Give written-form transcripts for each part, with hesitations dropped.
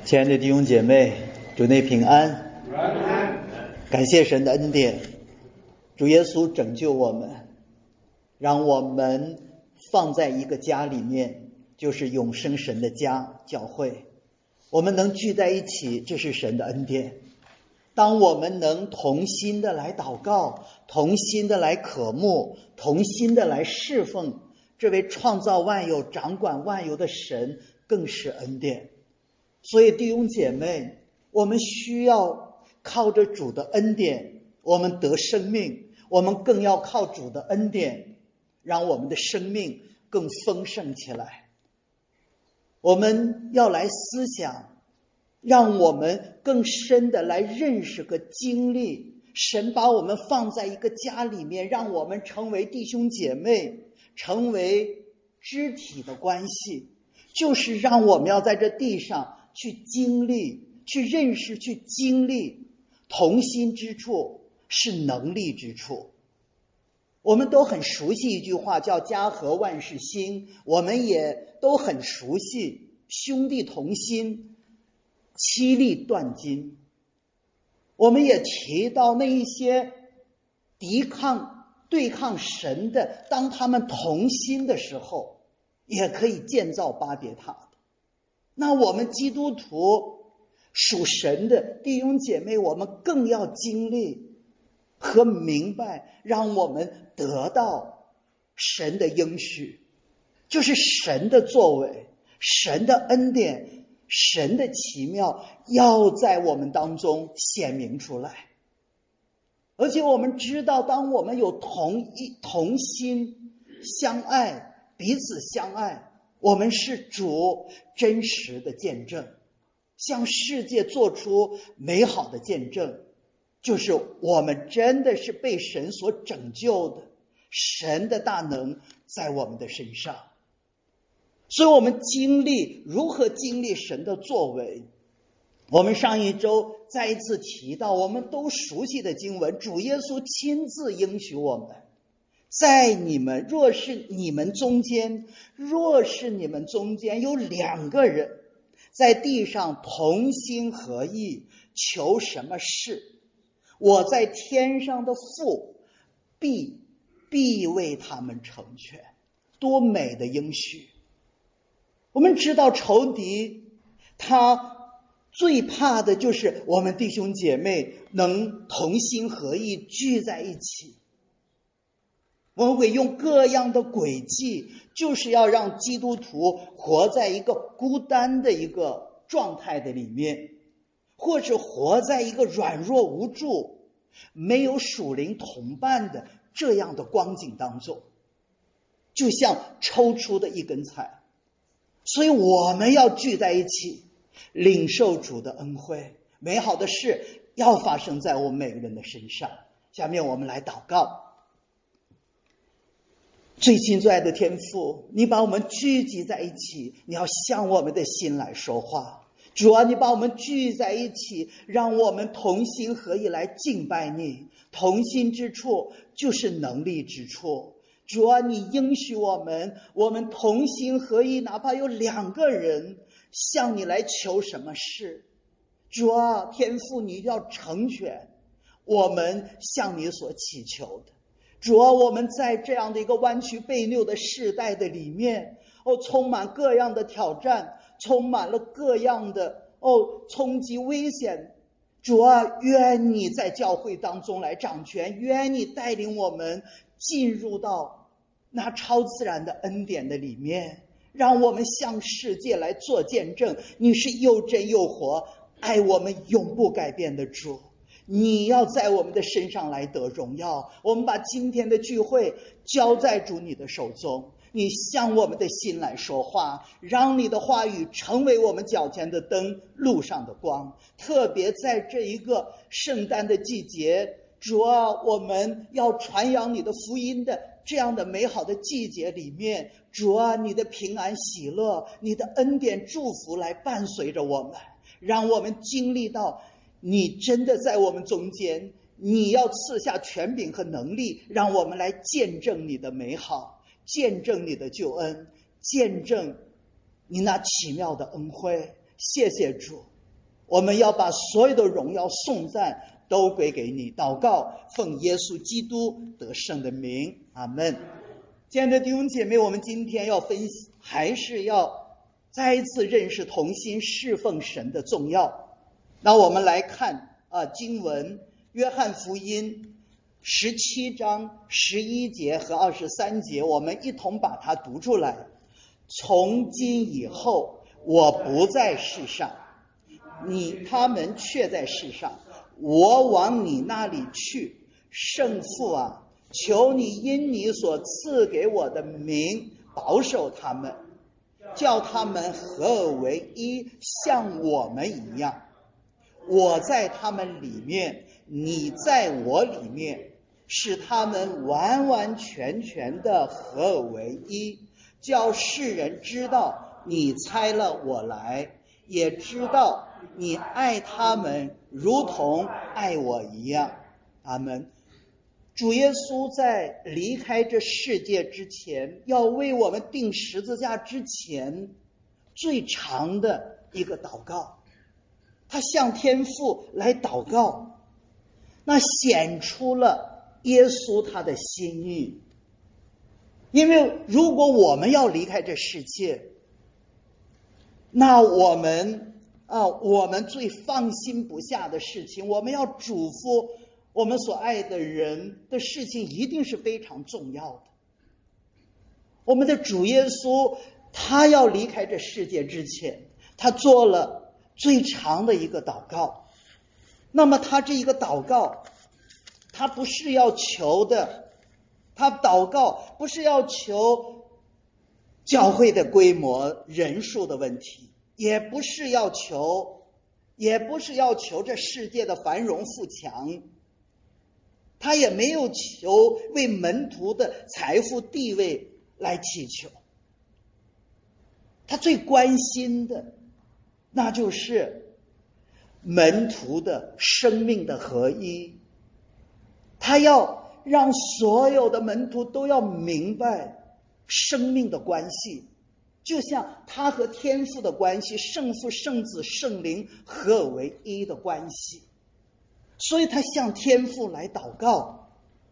亲爱的弟兄姐妹，主内平安。感谢神的恩典，主耶稣拯救我们，让我们放在一个家里面，就是永生神的家，教会。我们能聚在一起，这是神的恩典。当我们能同心的来祷告，同心的来渴慕，同心的来侍奉这位创造万有、掌管万有的神，更是恩典。所以弟兄姐妹，我们需要靠着主的恩典，我们得生命，我们更要靠主的恩典，让我们的生命更丰盛起来。我们要来思想，让我们更深的来认识和经历神把我们放在一个家里面，让我们成为弟兄姐妹，成为肢体的关系，就是让我们要在这地上去经历，去认识，去经历。同心之处是能力之处。我们都很熟悉一句话叫家和万事兴，我们也都很熟悉兄弟同心其利断金。我们也提到那一些对抗神的，当他们同心的时候，也可以建造巴别塔的。那我们基督徒属神的弟兄姐妹，我们更要经历和明白，让我们得到神的应许，就是神的作为，神的恩典，神的奇妙要在我们当中显明出来。而且我们知道，当我们有同心相爱，彼此相爱，我们是主真实的见证，向世界做出美好的见证，就是我们真的是被神所拯救的，神的大能在我们的身上。所以我们如何经历神的作为，我们上一周再一次提到我们都熟悉的经文，主耶稣亲自应许我们，若是你们中间有2个人在地上同心合意，求什么事，我在天上的父必为他们成全。多美的应许！我们知道仇敌他最怕的就是我们弟兄姐妹能同心合意聚在一起。我们会用各样的诡计，就是要让基督徒活在一个孤单的一个状态的里面，或是活在一个软弱无助、没有属灵同伴的这样的光景当中，就像抽出的一根菜。所以我们要聚在一起，领受主的恩惠，美好的事要发生在我们每个人的身上。下面我们来祷告。最亲最爱的天父，你把我们聚集在一起，你要向我们的心来说话。主啊，你把我们聚在一起，让我们同心合意来敬拜你。同心之处就是能力之处。主啊，你应许我们同心合意，哪怕有2个人向你来求什么事，主啊，天父，你要成全我们向你所祈求的。主啊，我们在这样的一个弯曲悖谬的世代的里面，充满各样的挑战，充满了各样的冲击危险。主啊，愿你在教会当中来掌权，愿你带领我们进入到那超自然的恩典的里面，让我们向世界来做见证，你是又真又活，爱我们永不改变的主。你要在我们的身上来得荣耀。我们把今天的聚会交在主你的手中，你向我们的心来说话，让你的话语成为我们脚前的灯，路上的光。特别在这一个圣诞的季节，主啊，我们要传扬你的福音的这样的美好的季节里面，主啊，你的平安喜乐，你的恩典祝福来伴随着我们，让我们经历到你真的在我们中间，你要赐下权柄和能力，让我们来见证你的美好，见证你的救恩，见证你那奇妙的恩惠。谢谢主， 我们要把所有的荣耀颂赞都归给你。祷告奉耶稣基督得胜的名，阿们。亲爱的弟兄姐妹，我们今天要分析，还是要再一次认识同心侍奉神的重要。那我们来看经文，约翰福音17章11节和23节，我们一同把它读出来。从今以后，我不在世上，他们却在世上，我往你那里去。圣父啊，求你因你所赐给我的名保守他们，叫他们合而为一，像我们一样。我在他们里面，你在我里面，使他们完完全全的合而为一，叫世人知道你差了我来，也知道你爱他们如同爱我一样。阿们。主耶稣在离开这世界之前，要为我们钉十字架之前最长的一个祷告，他向天父来祷告，那显出了耶稣他的心意。因为如果我们要离开这世界，那我们最放心不下的事情，我们要嘱咐我们所爱的人的事情，一定是非常重要的。我们的主耶稣他要离开这世界之前，他做了最长的一个祷告。那么他这一个祷告，他不是要求的，他祷告不是要求教会的规模人数的问题，也不是要求这世界的繁荣富强，他也没有求为门徒的财富地位来祈求。他最关心的那就是门徒的生命的合一，他要让所有的门徒都要明白生命的关系，就像他和天父的关系，圣父圣子圣灵合而为一的关系。所以他向天父来祷告，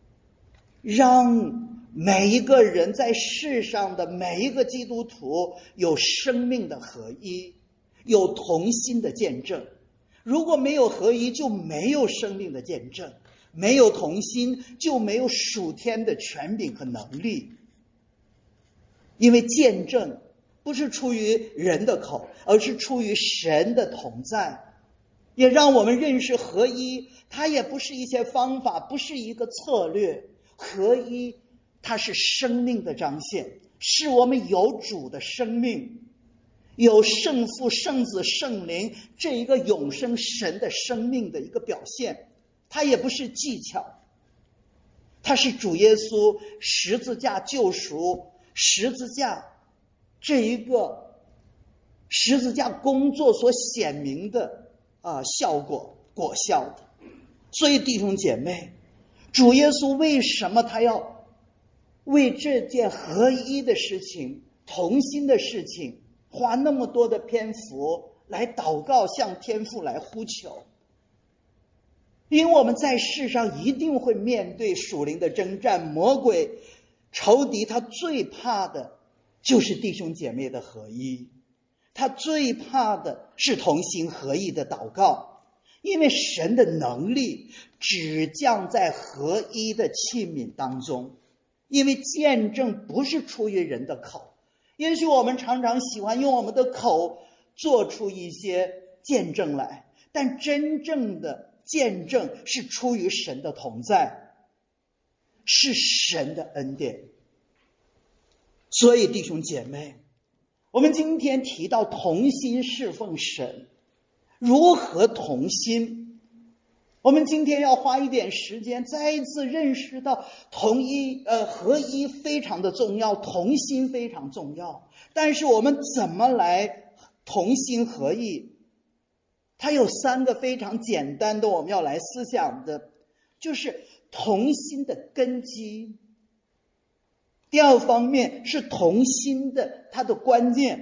让每一个人在世上的每一个基督徒有生命的合一，有同心的见证。如果没有合一，就没有生命的见证，没有同心，就没有属天的权柄和能力。因为见证不是出于人的口，而是出于神的同在。也让我们认识合一，它也不是一些方法，不是一个策略。合一它是生命的彰显，是我们有主的生命，有圣父圣子圣灵这一个永生神的生命的一个表现。它也不是技巧，它是主耶稣十字架救赎，十字架这一个十字架工作所显明的果效的。所以弟兄姐妹，主耶稣为什么他要为这件合一的事情、同心的事情花那么多的篇幅来祷告，向天父来呼求？因为我们在世上一定会面对属灵的征战，魔鬼仇敌他最怕的就是弟兄姐妹的合一，他最怕的是同心合意的祷告。因为神的能力只降在合一的器皿当中。因为见证不是出于人的口，也许我们常常喜欢用我们的口做出一些见证来，但真正的见证是出于神的同在，是神的恩典。所以弟兄姐妹，我们今天提到同心侍奉神，如何同心？我们今天要花一点时间再一次认识到合一非常的重要，同心非常重要。但是我们怎么来同心合意？它有3个非常简单的我们要来思想的，就是同心的根基。第二方面是同心的它的关键。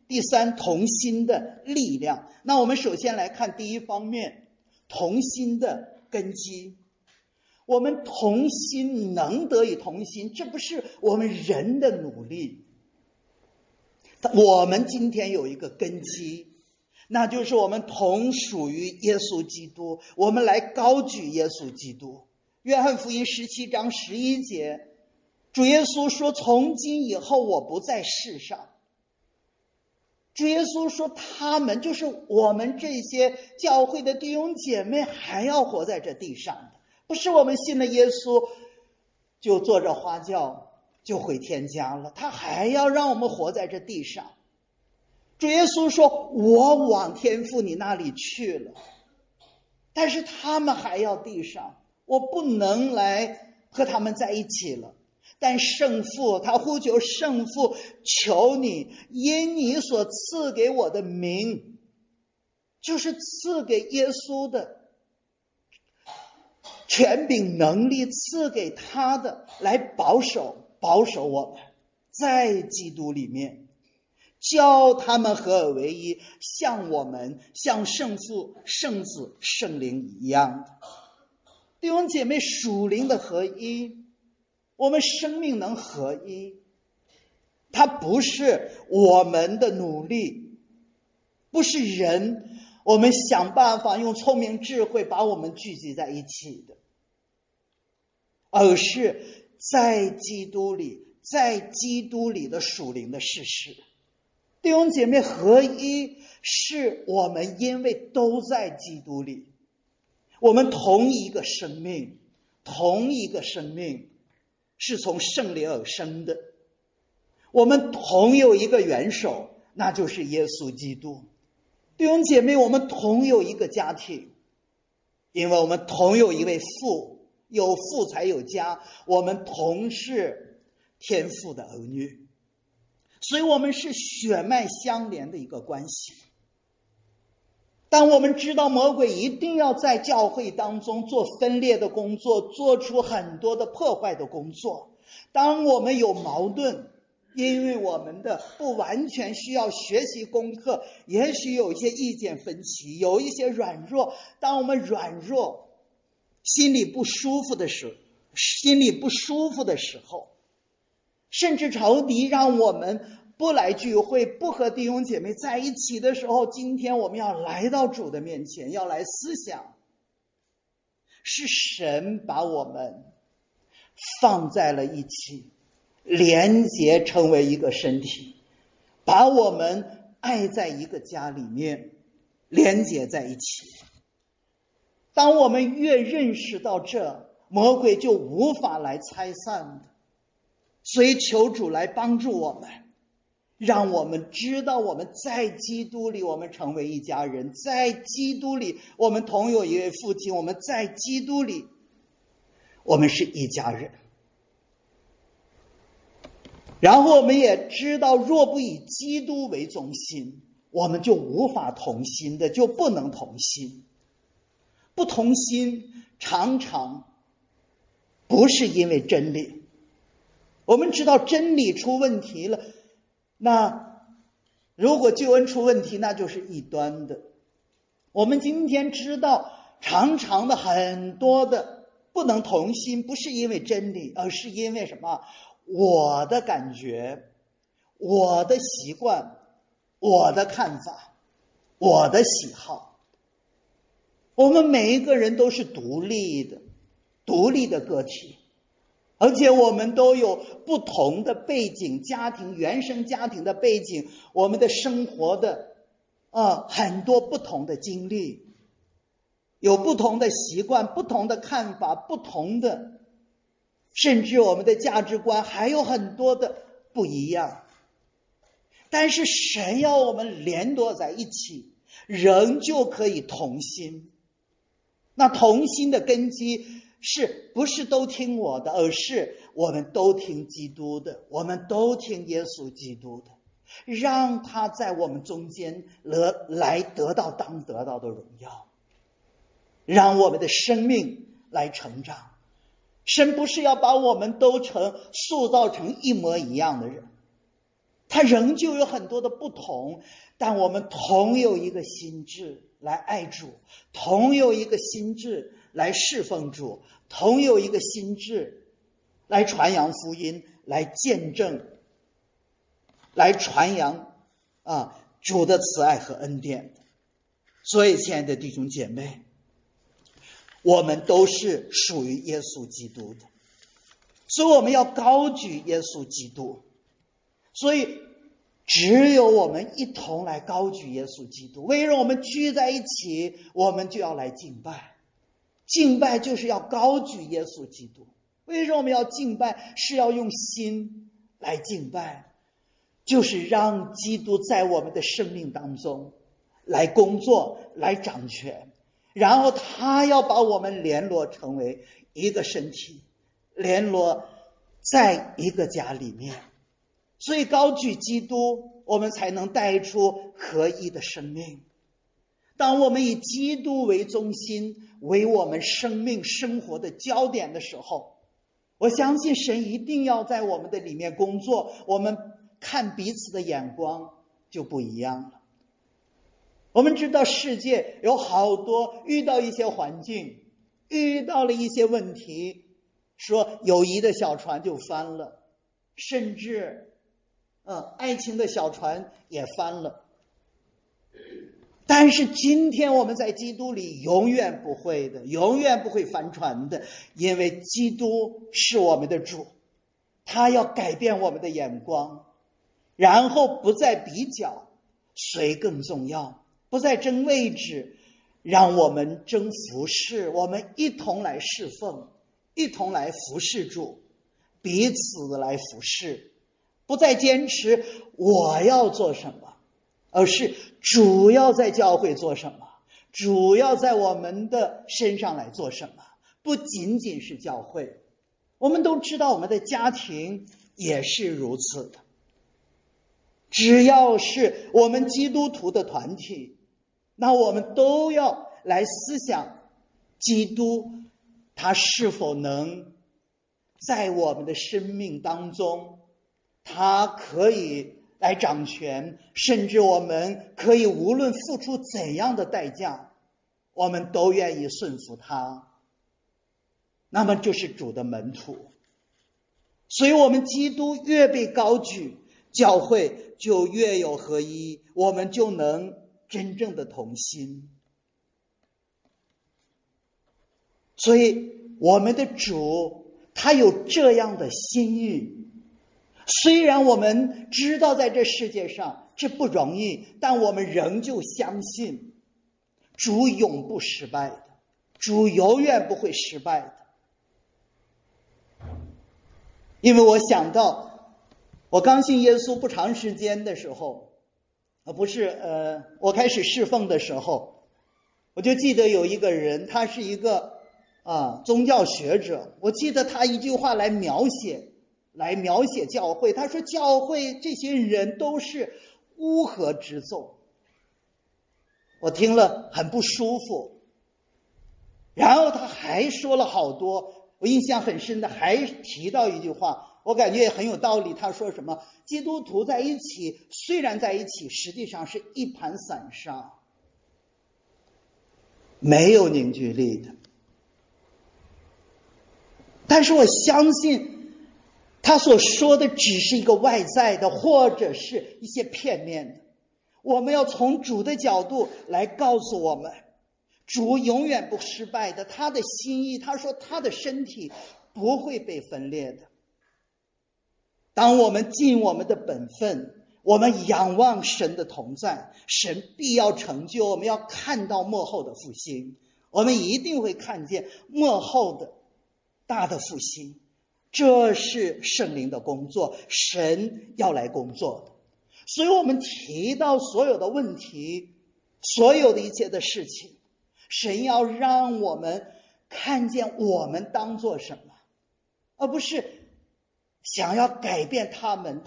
第三，同心的力量。那我们首先来看第一方面，同心的根基。我们同心能得以同心，这不是我们人的努力。我们今天有一个根基，那就是我们同属于耶稣基督，我们来高举耶稣基督。约翰福音17章11节，主耶稣说，从今以后我不在世上。主耶稣说，他们就是我们这些教会的弟兄姐妹还要活在这地上的，不是我们信了耶稣就坐着花轿就回天家了，他还要让我们活在这地上。主耶稣说，我往天父你那里去了，但是他们还要地上，我不能来和他们在一起了。但圣父，他呼求圣父，求你因你所赐给我的名，就是赐给耶稣的权柄能力，赐给他的，来保守我们在基督里面，教他们合而为一，像我们像圣父圣子圣灵一样的。弟兄姐妹，属灵的合一，我们生命能合一，它不是我们的努力，不是人我们想办法用聪明智慧把我们聚集在一起的，而是在基督里的属灵的事实。弟兄姐妹，合一是我们因为都在基督里，我们同一个生命是从圣灵而生的，我们同有一个元首，那就是耶稣基督。弟兄姐妹，我们同有一个家庭，因为我们同有一位父，有父才有家，我们同是天父的儿女，所以我们是血脉相连的一个关系。当我们知道魔鬼一定要在教会当中做分裂的工作，做出很多的破坏的工作，当我们有矛盾，因为我们的不完全需要学习功课，也许有一些意见分歧，有一些软弱，当我们软弱，心里不舒服的时候，甚至仇敌让我们不来聚会，不和弟兄姐妹在一起的时候，今天我们要来到主的面前，要来思想，是神把我们放在了一起，连结成为一个身体，把我们爱在一个家里面，连结在一起。当我们越认识到这，魔鬼就无法来拆散的。所以求主来帮助我们，让我们知道我们在基督里，我们成为一家人，在基督里我们同有一位父亲，我们在基督里我们是一家人。然后我们也知道，若不以基督为中心，我们就无法同心的，就不能同心。不同心常常不是因为真理，我们知道真理出问题了，那如果救恩出问题，那就是异端的。我们今天知道常常的很多的不能同心，不是因为真理，而是因为什么？我的感觉，我的习惯，我的看法，我的喜好。我们每一个人都是独立的个体，而且我们都有不同的背景，家庭原生家庭的背景，我们的生活的很多不同的经历，有不同的习惯，不同的看法，不同的，甚至我们的价值观还有很多的不一样。但是神要我们联络在一起，仍旧可以同心。那同心的根基是不是都听我的，而是我们都听基督的，我们都听耶稣基督的，让他在我们中间来得到当得到的荣耀，让我们的生命来成长。神不是要把我们都塑造成一模一样的人， 它仍旧有很多的不同，但我们同有一个心志来爱主，同有一个心志来侍奉主，同有一个心志来传扬福音，来见证，来传扬主的慈爱和恩典。所以亲爱的弟兄姐妹，我们都是属于耶稣基督的，所以我们要高举耶稣基督。所以只有我们一同来高举耶稣基督。为什么我们聚在一起，我们就要来敬拜？敬拜就是要高举耶稣基督。为什么我们要敬拜？是要用心来敬拜，就是让基督在我们的生命当中来工作，来掌权，然后他要把我们联络成为一个身体，联络在一个家里面。所以高举基督，我们才能带出合一的生命。当我们以基督为中心，为我们生命生活的焦点的时候，我相信神一定要在我们的里面工作，我们看彼此的眼光就不一样了。我们知道世界有好多遇到一些环境，遇到了一些问题，说友谊的小船就翻了，甚至爱情的小船也翻了。但是今天我们在基督里永远不会的，永远不会翻船的，因为基督是我们的主，他要改变我们的眼光，然后不再比较谁更重要，不再争位置，让我们争服侍，我们一同来侍奉，一同来服侍主，彼此来服侍，不再坚持我要做什么，而是主要在教会做什么，主要在我们的身上来做什么。不仅仅是教会，我们都知道我们的家庭也是如此的。只要是我们基督徒的团体，那我们都要来思想基督他是否能在我们的生命当中，他可以来掌权，甚至我们可以无论付出怎样的代价，我们都愿意顺服他，那么就是主的门徒。所以我们基督越被高举，教会就越有合一，我们就能真正的同心。所以我们的主他有这样的心意，虽然我们知道在这世界上这不容易，但我们仍旧相信主永不失败的，主永远不会失败的。因为我想到我刚信耶稣不长时间的时候，我开始侍奉的时候，我就记得有一个人，他是一个宗教学者，我记得他一句话来描写教会，他说教会这些人都是乌合之众。我听了很不舒服。然后他还说了好多，我印象很深的，还提到一句话，我感觉也很有道理。他说什么？基督徒在一起，虽然在一起，实际上是一盘散沙，没有凝聚力的。但是我相信他所说的只是一个外在的，或者是一些片面的。我们要从主的角度来告诉我们，主永远不失败的，他的心意，他说他的身体不会被分裂的。当我们尽我们的本分，我们仰望神的同在，神必要成就。我们要看到末后的复兴，我们一定会看见末后的大的复兴，这是圣灵的工作，神要来工作的。所以我们提到所有的问题，所有的一切的事情，神要让我们看见我们当做什么，而不是想要改变他们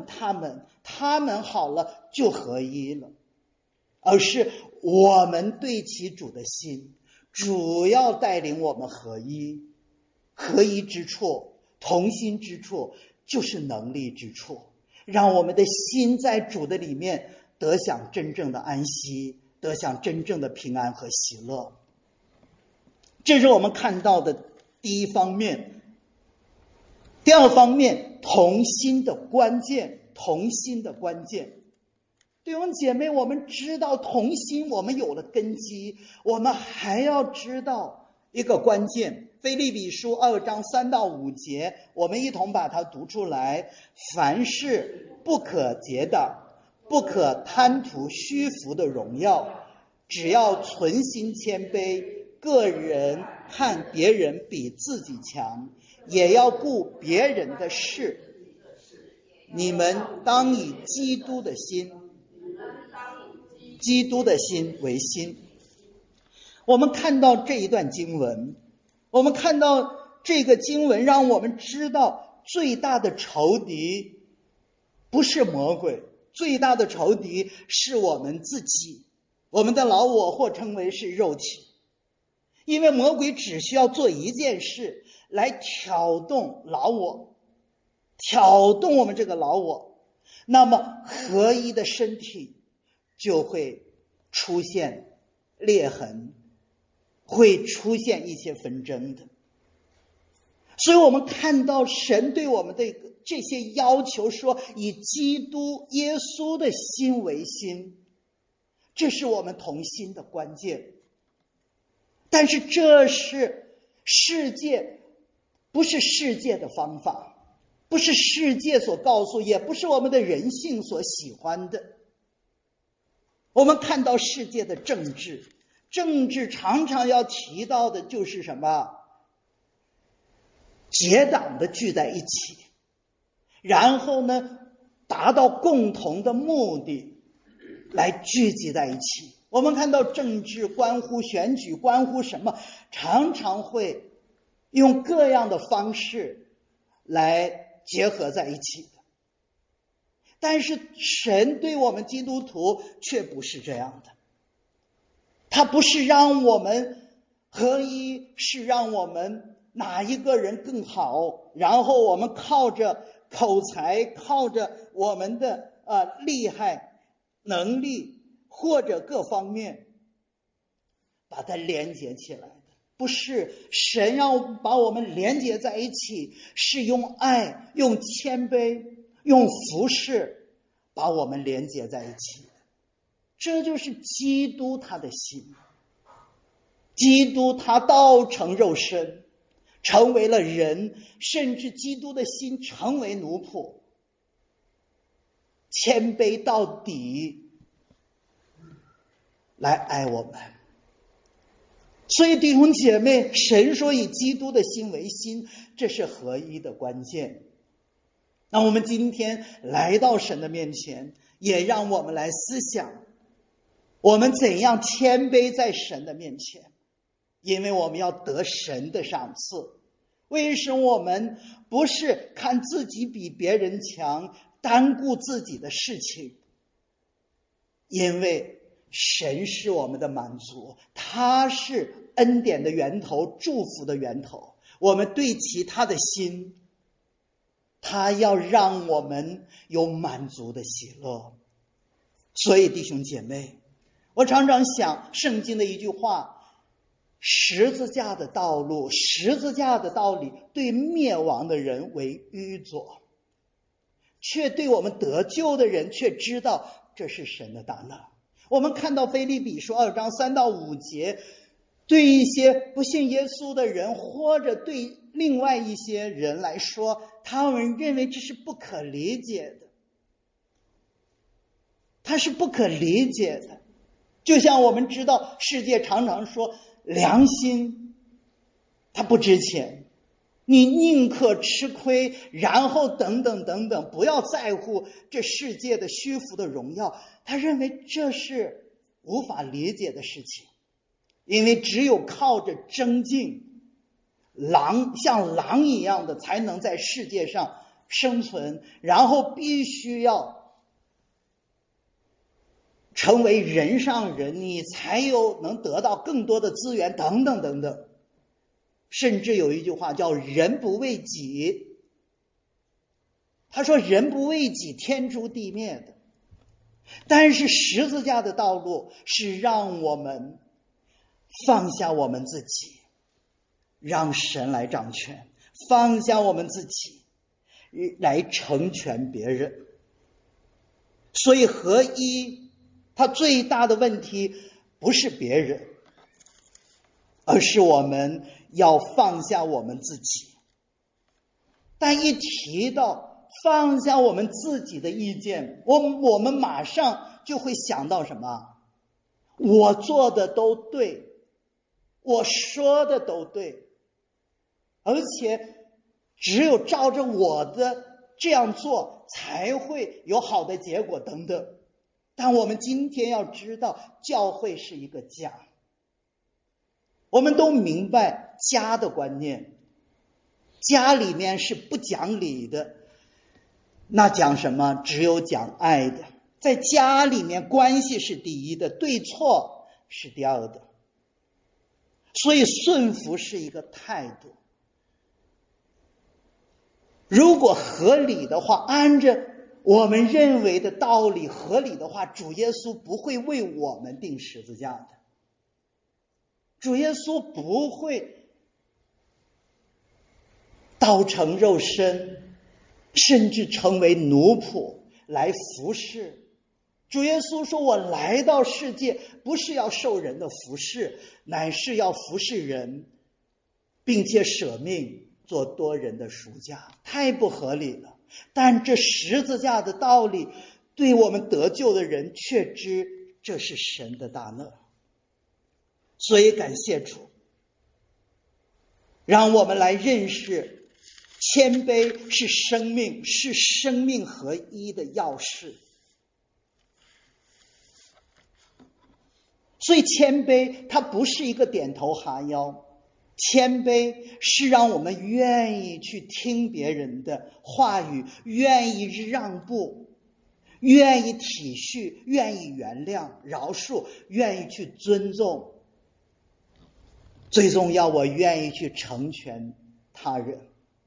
好了就合一了，而是我们对其主的心，主要带领我们合一。合一之处，同心之处，就是能力之处。 让我们的心在主的里面得享真正的安息，得享真正的平安和喜乐。这是我们看到的第一方面。第二方面，同心的关键。同心的关键，弟兄姐妹，我们知道同心，我们有了根基，我们还要知道一个关键。腓立比书2章3到5节，我们一同把它读出来。凡事不可结党，不可贪图虚浮的荣耀，只要存心谦卑，个人看别人比自己强，也要顾别人的事。你们当以基督的心为心。我们看到这一段经文，我们看到这个经文让我们知道，最大的仇敌不是魔鬼，最大的仇敌是我们自己，我们的老我，或称为是肉体。因为魔鬼只需要做一件事来挑动老我，挑动我们这个老我，那么合一的身体就会出现裂痕，会出现一些纷争的。所以我们看到神对我们的这些要求说，以基督耶稣的心为心，这是我们同心的关键。但是这是世界，不是世界的方法，不是世界所告诉，也不是我们的人性所喜欢的。我们看到世界的政治常常要提到的就是什么？结党的聚在一起，然后呢，达到共同的目的来聚集在一起。我们看到政治关乎选举，关乎什么，常常会用各样的方式来结合在一起的。但是神对我们基督徒却不是这样的，他不是让我们合一，是让我们哪一个人更好，然后我们靠着口才，靠着我们的厉害能力或者各方面把它连接起来的。不是，神要把我们连接在一起，是用爱，用谦卑，用服侍把我们连接在一起。这就是基督他的心。基督他道成肉身，成为了人，甚至基督的心成为奴仆，谦卑到底来爱我们。所以弟兄姐妹，神说以基督的心为心，这是合一的关键。那我们今天来到神的面前，也让我们来思想，我们怎样谦卑在神的面前，因为我们要得神的赏赐。为什么我们不是看自己比别人强，单顾自己的事情？因为神是我们的满足，他是恩典的源头，祝福的源头。我们对齐他的心，他要让我们有满足的喜乐。所以弟兄姐妹，我常常想圣经的一句话，十字架的道路，十字架的道理对灭亡的人为愚拙，却对我们得救的人却知道这是神的大能。我们看到腓立比书2章3到5节，对一些不信耶稣的人，或者对另外一些人来说，他们认为这是不可理解的，它是不可理解的。就像我们知道世界常常说良心它不值钱，你宁可吃亏，然后等等等等，不要在乎这世界的虚浮的荣耀。他认为这是无法理解的事情，因为只有靠着争竞，像狼一样的才能在世界上生存，然后必须要成为人上人，你才能得到更多的资源等等等等。甚至有一句话叫人不为己， 他说人不为己，天诛地灭的。但是十字架的道路是让我们放下我们自己，让神来掌权，放下我们自己来成全别人。所以合一它最大的问题不是别人，而是我们要放下我们自己。但一提到放下我们自己的意见，我们马上就会想到什么？我做的都对，我说的都对，而且只有照着我的这样做才会有好的结果等等。但我们今天要知道，教会是一个家，我们都明白家的观念，家里面是不讲理的，那讲什么？只有讲爱的。在家里面关系是第一的，对错是第二的。所以顺服是一个态度。如果合理的话，按着我们认为的道理合理的话，主耶稣不会为我们钉十字架的。主耶稣不会道成肉身，甚至成为奴仆来服侍。主耶稣说，我来到世界不是要受人的服侍，乃是要服侍人，并且舍命做多人的赎价。太不合理了。但这十字架的道理，对我们得救的人却知这是神的大乐。所以感谢主，让我们来认识谦卑是生命，是生命合一的钥匙。所以谦卑它不是一个点头哈腰，谦卑是让我们愿意去听别人的话语，愿意让步，愿意体恤，愿意原谅饶恕，愿意去尊重，最重要我愿意去成全他人。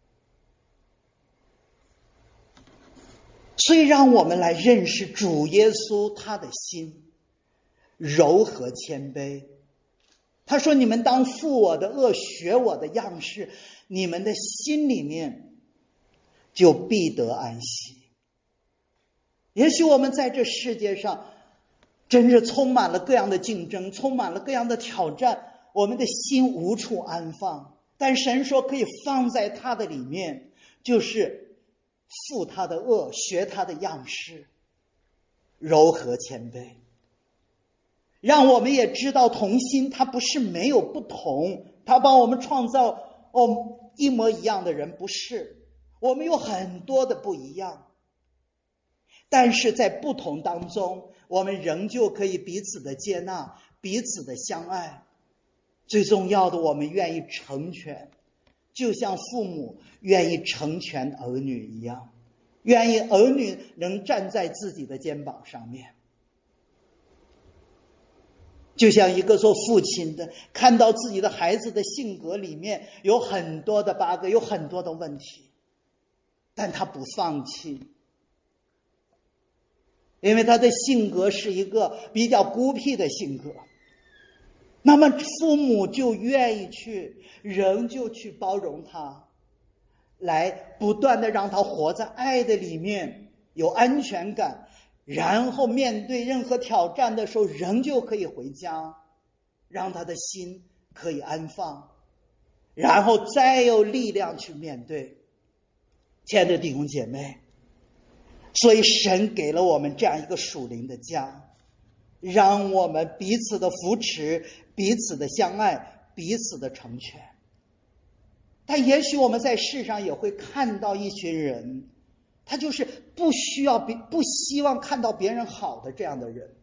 所以让我们来认识主耶稣他的心柔和谦卑。他说，你们当负我的恶，学我的样式，你们的心里面就必得安息。也许我们在这世界上真是充满了各样的竞争，充满了各样的挑战，我们的心无处安放。但神说可以放在他的里面，就是负他的恶，学他的样式，柔和谦卑。让我们也知道同心它不是没有不同，它帮我们创造一模一样的人，不是，我们有很多的不一样，但是在不同当中，我们仍旧可以彼此的接纳，彼此的相爱。最重要的，我们愿意成全，就像父母愿意成全儿女一样，愿意儿女能站在自己的肩膀上面。就像一个做父亲的看到自己的孩子的性格里面有很多的 bug， 有很多的问题，但他不放弃，因为他的性格是一个比较孤僻的性格，那么父母就愿意仍旧去包容他，来不断的让他活在爱的里面，有安全感，然后面对任何挑战的时候仍旧可以回家，让他的心可以安放，然后再有力量去面对。亲爱的弟兄姐妹，所以神给了我们这样一个属灵的家，让我们彼此的扶持，彼此的相爱，彼此的成全。但也许我们在世上也会看到一群人，他就是不希望看到别人好的这样的人。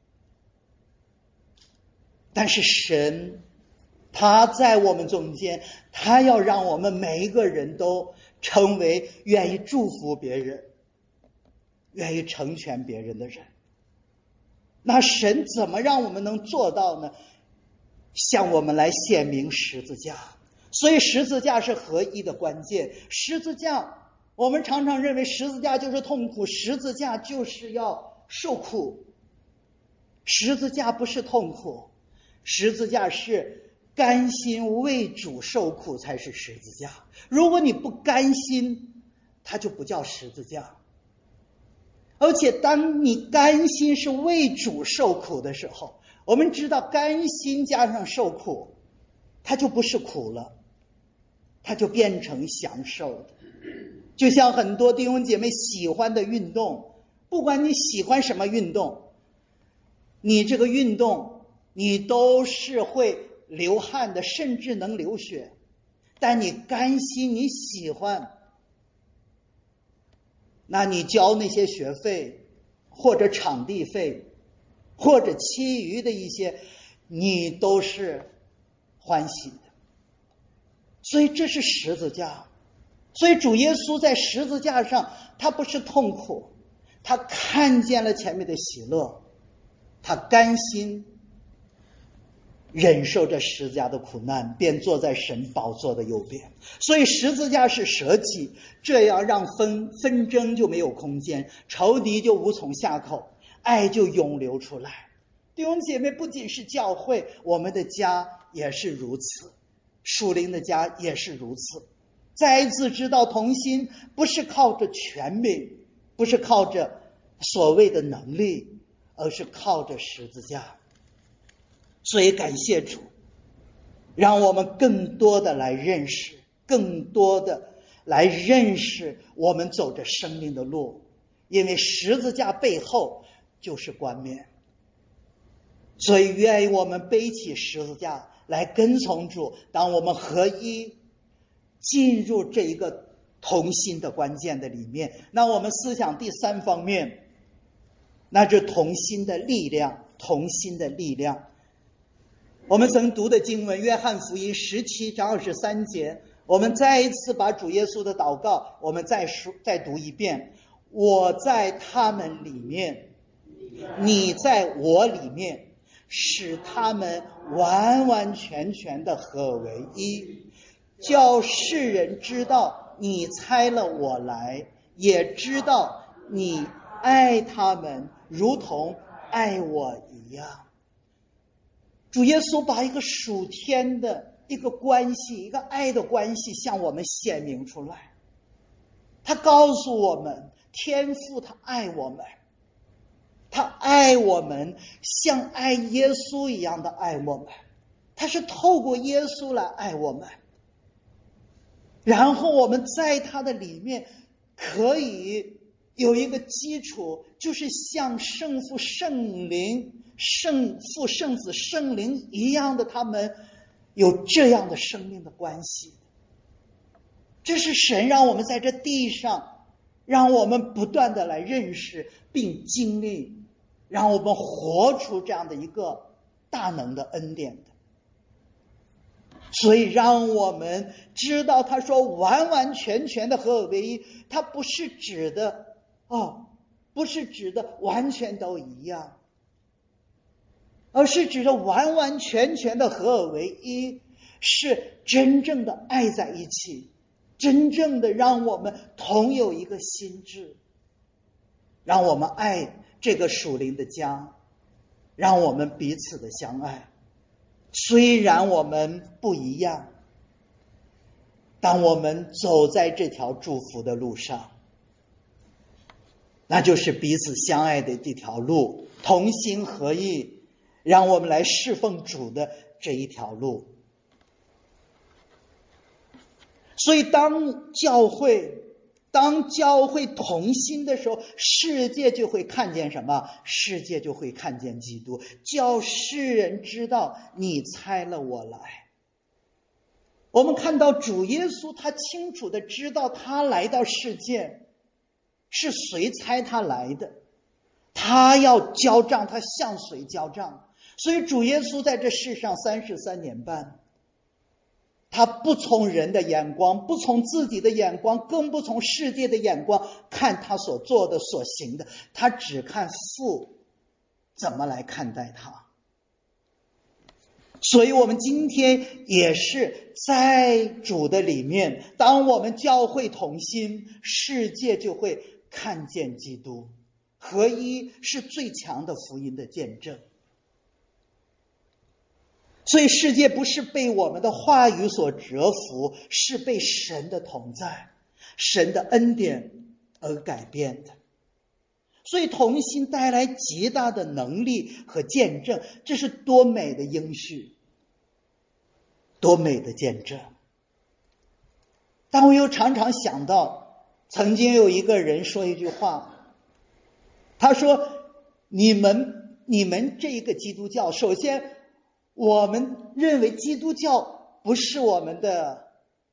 但是神他在我们中间，他要让我们每一个人都成为愿意祝福别人，愿意成全别人的人。那神怎么让我们能做到呢？向我们来显明十字架。所以十字架是合一的关键。十字架我们常常认为十字架就是痛苦，十字架就是要受苦。十字架不是痛苦，十字架是甘心为主受苦才是十字架。如果你不甘心，它就不叫十字架。而且当你甘心是为主受苦的时候，我们知道甘心加上受苦，它就不是苦了，它就变成享受的。就像很多弟兄姐妹喜欢的运动，不管你喜欢什么运动，你这个运动你都是会流汗的，甚至能流血，但你甘心你喜欢，那你交那些学费或者场地费或者其余的一些，你都是欢喜的。所以这是十字架。所以主耶稣在十字架上，他不是痛苦，他看见了前面的喜乐，他甘心忍受着十字架的苦难，便坐在神宝座的右边。所以十字架是舍己，这样让纷争就没有空间，仇敌就无从下口，爱就涌流出来。弟兄姐妹，不仅是教会，我们的家也是如此，属灵的家也是如此。再一次知道同心不是靠着权柄，不是靠着所谓的能力，而是靠着十字架。所以感谢主，让我们更多的来认识，更多的来认识我们走着生命的路，因为十字架背后就是冠冕。所以愿意我们背起十字架来跟从主，当我们合一进入这一个同心的关键的里面。那我们思想第三方面，那是同心的力量。同心的力量，我们曾读的经文约翰福音17章23节，我们再一次把主耶稣的祷告我们再读一遍。我在他们里面，你在我里面，使他们完完全全的合为一，叫世人知道你差了我来，也知道你爱他们如同爱我一样。主耶稣把一个属天的一个关系，一个爱的关系向我们显明出来。他告诉我们，天父他爱我们，他爱我们像爱耶稣一样的爱我们，他是透过耶稣来爱我们。然后我们在他的里面可以有一个基础，就是像圣父圣灵、圣父圣子圣灵一样的，他们有这样的生命的关系。这是神让我们在这地上，让我们不断的来认识并经历，让我们活出这样的一个大能的恩典的。所以让我们知道，他说完完全全的合而为一，他不是指的不是指的完全都一样，而是指的完完全全的合而为一，是真正的爱在一起，真正的让我们同有一个心志，让我们爱这个属灵的家，让我们彼此的相爱。虽然我们不一样，当我们走在这条祝福的路上，那就是彼此相爱的这条路，同心合意，让我们来侍奉主的这一条路。所以当教会同心的时候，世界就会看见什么？世界就会看见基督，叫世人知道你差了我来。我们看到主耶稣，他清楚的知道他来到世界是谁差他来的，他要交账，他向谁交账。所以主耶稣在这世上33年半，他不从人的眼光，不从自己的眼光，更不从世界的眼光看他所做的所行的，他只看父怎么来看待他。 所以我们今天也是在主的里面，当我们教会同心，世界就会看见基督。合一是最强的福音的见证。所以世界不是被我们的话语所折服，是被神的同在、神的恩典而改变的。所以同心带来极大的能力和见证，这是多美的应许，多美的见证。但我又常常想到，曾经有一个人说一句话，他说你们这一个基督教，首先我们认为基督教不是我们的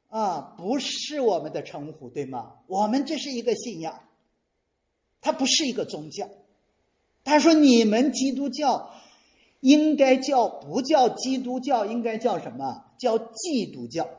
称呼，对吗？我们这是一个信仰，它不是一个宗教。他说你们基督教应该不叫基督教，应该叫什么？叫基督教。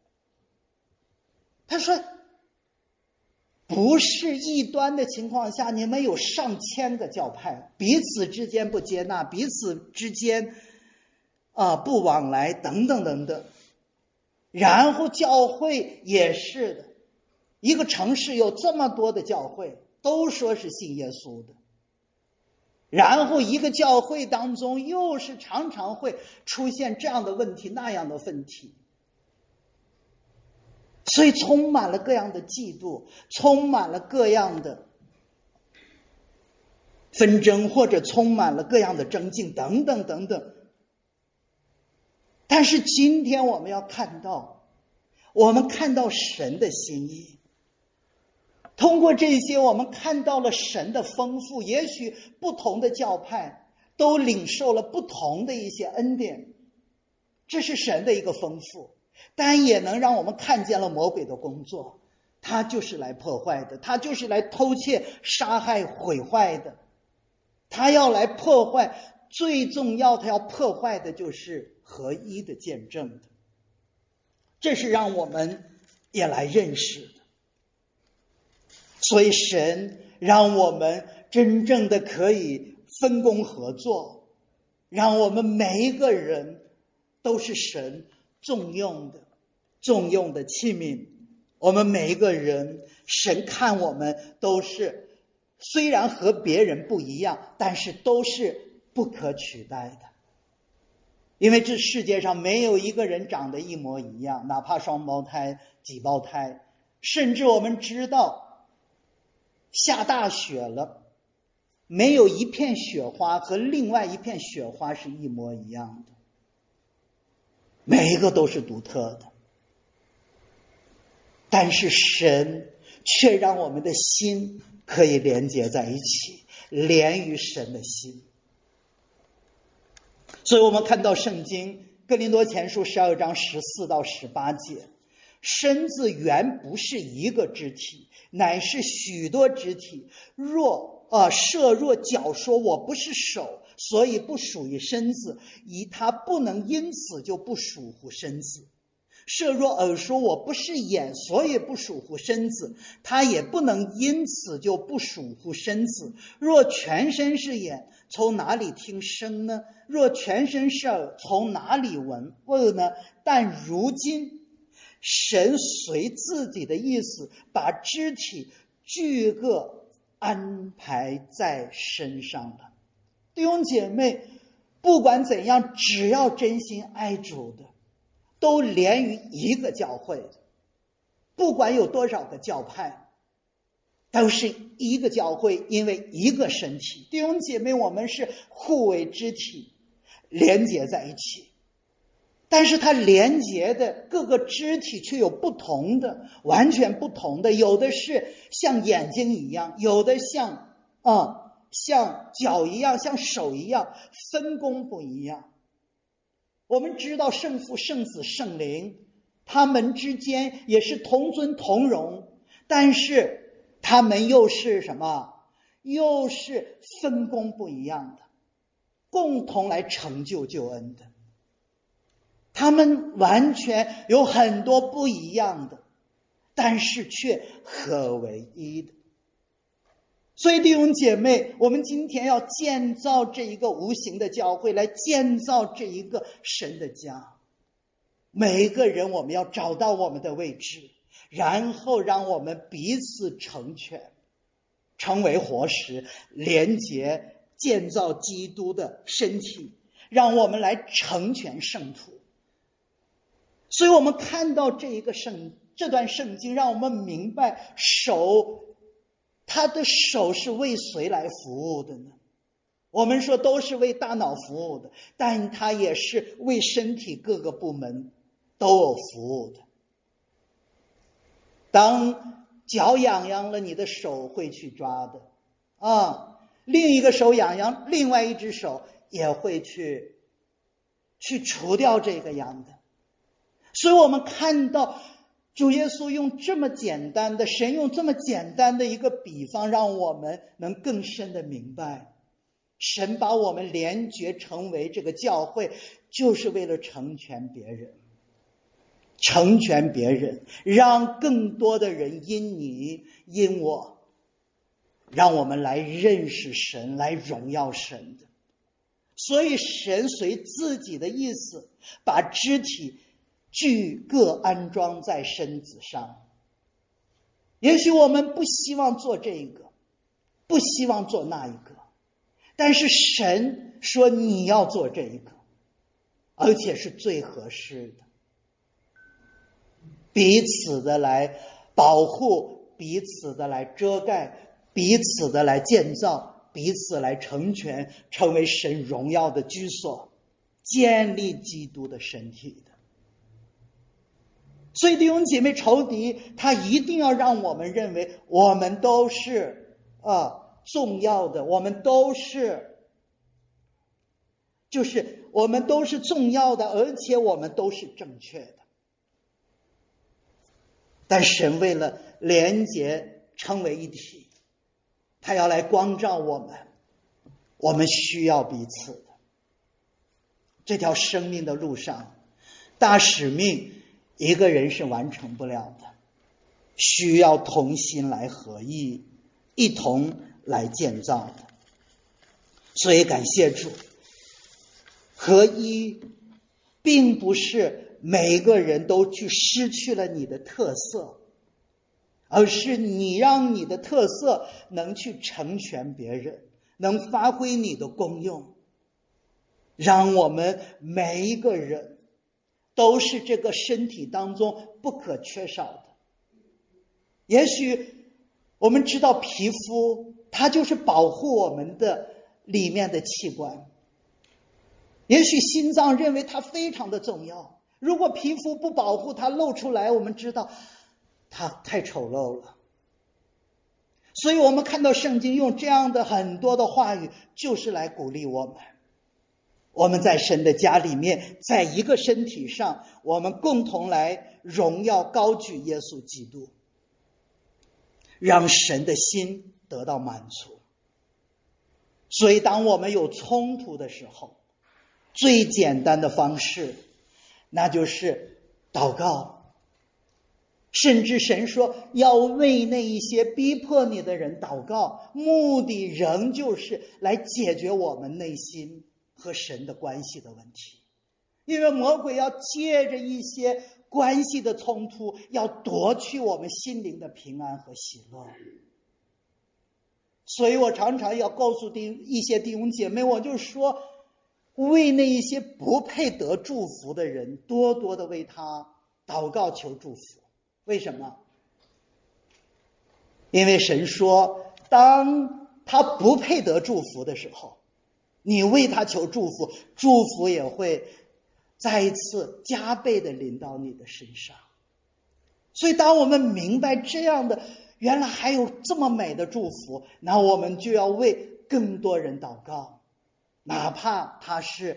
他说不是异端的情况下，你们有上千个教派，彼此之间不接纳，彼此之间不往来，等等等等。然后教会也是的，一个城市有这么多的教会，都说是信耶稣的，然后一个教会当中又是常常会出现这样的问题那样的问题，所以充满了各样的嫉妒，充满了各样的纷争，或者充满了各样的争竞等等等等。但是今天我们要看到神的心意，通过这些我们看到了神的丰富。也许不同的教派都领受了不同的一些恩典，这是神的一个丰富，但也能让我们看见了魔鬼的工作，他就是来破坏的，他就是来偷窃、杀害、毁坏的，他要来破坏，最重要他要破坏的就是合一的见证的。这是让我们也来认识的。所以神让我们真正的可以分工合作，让我们每一个人都是神重用的器皿。我们每一个人，神看我们都是虽然和别人不一样，但是都是不可取代的。因为这世界上没有一个人长得一模一样，哪怕双胞胎、几胞胎，甚至我们知道下大雪了，没有一片雪花和另外一片雪花是一模一样的，每一个都是独特的。但是神却让我们的心可以连接在一起，连于神的心。所以我们看到圣经哥林多前书12章14到18节，身子原不是一个肢体，乃是许多肢体。设若脚说我不是手，所以不属于身子，他不能因此就不属乎身子。设若耳说我不是眼，所以不属乎身子，他也不能因此就不属乎身子。若全身是眼，从哪里听声呢？若全身是耳，从哪里闻味呢？但如今神随自己的意思，把肢体俱各安排在身上了。弟兄姐妹，不管怎样，只要真心爱主的，都连于一个教会，不管有多少个教派，都是一个教会，因为一个身体。弟兄姐妹，我们是互为肢体，连结在一起，但是它连结的各个肢体却有不同的，完全不同的，有的是像眼睛一样，有的像脚一样，像手一样，分工不一样。我们知道圣父、圣子、圣灵，他们之间也是同尊同荣，但是他们又是什么？又是分工不一样的，共同来成就救恩的。他们完全有很多不一样的，但是却合为一的。 所以弟兄姐妹，我们今天要建造这一个无形的教会，来建造这一个神的家。每一个人我们要找到我们的位置，然后让我们彼此成全，成为活石，连结建造基督的身体，让我们来成全圣徒。所以我们看到这段圣经，让我们明白他的手是为谁来服务的呢？我们说都是为大脑服务的，但他也是为身体各个部门都有服务的。当脚痒痒了，你的手会去抓的另一个手痒痒，另外一只手也会去除掉这个痒的。所以我们看到主耶稣用这么简单的，神用这么简单的一个比方，让我们能更深的明白，神把我们联结成为这个教会，就是为了成全别人，让更多的人因你因我，让我们来认识神，来荣耀神的。所以神随自己的意思，把肢体俱各安装在身子上。也许我们不希望做这一个，不希望做那一个，但是神说你要做这一个，而且是最合适的。彼此的来保护，彼此的来遮盖，彼此的来建造，彼此来成全，成为神荣耀的居所，建立基督的身体的。所以弟兄姐妹，仇敌他一定要让我们认为我们都是重要的，我们都是重要的，而且我们都是正确的。但神为了连结成为一体，他要来光照我们，我们需要彼此的。这条生命的路上，大使命一个人是完成不了的，需要同心来合意，一同来建造的。所以感谢主，合一并不是每个人都去失去了你的特色，而是你让你的特色能去成全别人，能发挥你的功用，让我们每一个人都是这个身体当中不可缺少的。也许我们知道皮肤它就是保护我们的里面的器官，也许心脏认为它非常的重要，如果皮肤不保护它露出来，我们知道它太丑陋了。所以我们看到圣经用这样的很多的话语，就是来鼓励我们在神的家里面，在一个身体上，我们共同来荣耀高举耶稣基督，让神的心得到满足。所以当我们有冲突的时候，最简单的方式那就是祷告。甚至神说要为那一些逼迫你的人祷告，目的仍旧是来解决我们内心和神的关系的问题。因为魔鬼要借着一些关系的冲突，要夺去我们心灵的平安和喜乐。所以我常常要告诉一些弟兄姐妹，我就说为那一些不配得祝福的人，多多的为他祷告求祝福。为什么？因为神说当他不配得祝福的时候，你为他求祝福，祝福也会再一次加倍的临到你的身上。所以当我们明白这样的，原来还有这么美的祝福，那我们就要为更多人祷告，哪怕他是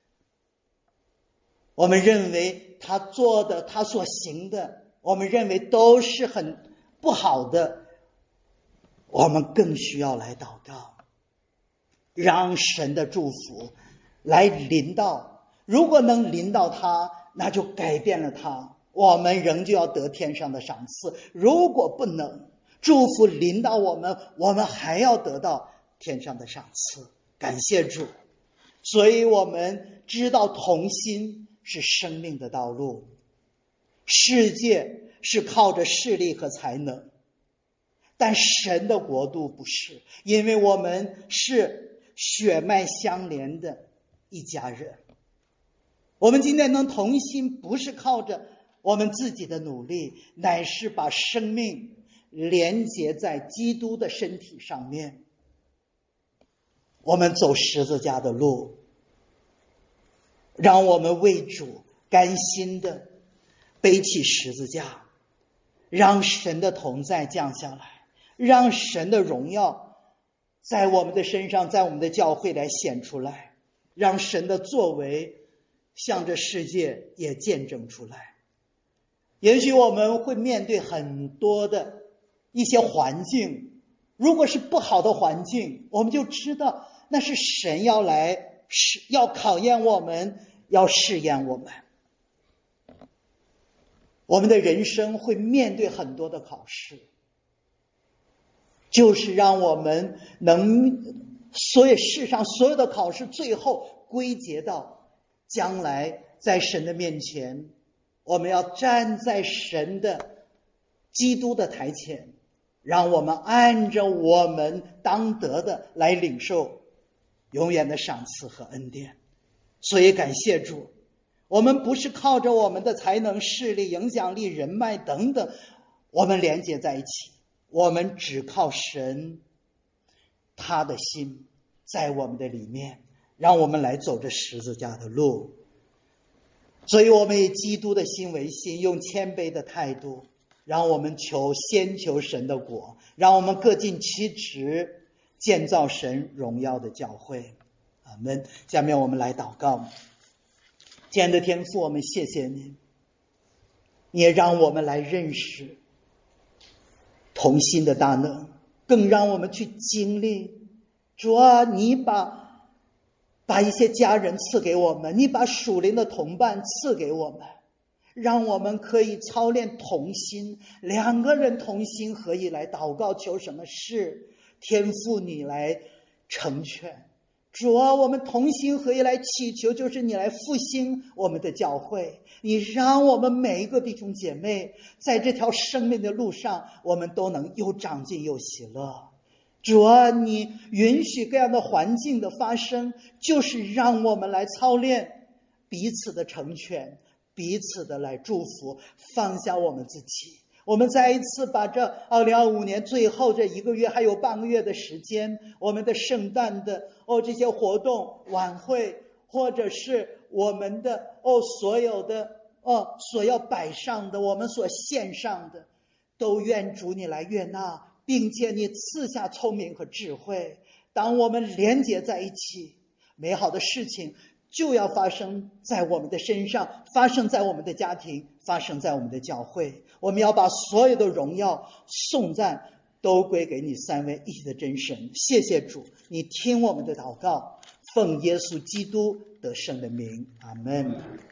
我们认为他做的，他所行的，我们认为都是很不好的，我们更需要来祷告，让神的祝福来临到。如果能临到他，那就改变了他，我们仍旧要得天上的赏赐。如果不能， 祝福临到我们，我们还要得到天上的赏赐。感谢主。所以我们知道同心是生命的道路，世界是靠着势力和才能，但神的国度不是，因为我们是血脉相连的一家人。我们今天能同心，不是靠着我们自己的努力，乃是把生命连结在基督的身体上面。我们走十字架的路，让我们为主甘心的背起十字架，让神的同在降下来，让神的荣耀在我们的身上，在我们的教会来显出来，让神的作为向着世界也见证出来。也许我们会面对很多的一些环境，如果是不好的环境，我们就知道那是神要来，要考验我们，要试验我们。我们的人生会面对很多的考试，就是让我们所以世上所有的考试最后归结到将来在神的面前，我们要站在神的基督的台前，让我们按着我们当得的来领受永远的赏赐和恩典。所以感谢主，我们不是靠着我们的才能、势力、影响力、人脉等等，我们连接在一起，我们只靠神他的心在我们的里面，让我们来走这十字架的路。所以我们以基督的心为心，用谦卑的态度，让我们先求神的国，让我们各尽其职，建造神荣耀的教会。阿们。下面我们来祷告。亲爱的天父，我们谢谢你，你也让我们来认识同心的大能，更让我们去经历。主啊，你把一些家人赐给我们，你把属灵的同伴赐给我们，让我们可以操练同心，两个人同心合意来祷告，求什么事，天父你来成全。主啊，我们同心合意来祈求，就是你来复兴我们的教会，你让我们每一个弟兄姐妹在这条生命的路上，我们都能又长进又喜乐。主啊，你允许各样的环境的发生，就是让我们来操练彼此的成全，彼此的来祝福，放下我们自己。我们再一次把这2025年最后这1个月还有半个月的时间，我们的圣诞的这些活动晚会，或者是我们的所有的所要摆上的，我们所献上的，都愿主你来悦纳，并且你赐下聪明和智慧。当我们连结在一起，美好的事情就要发生在我们的身上，发生在我们的家庭，发生在我们的教会。我们要把所有的荣耀颂赞都归给你三位一体的真神。谢谢主，你听我们的祷告，奉耶稣基督得胜的名，阿们。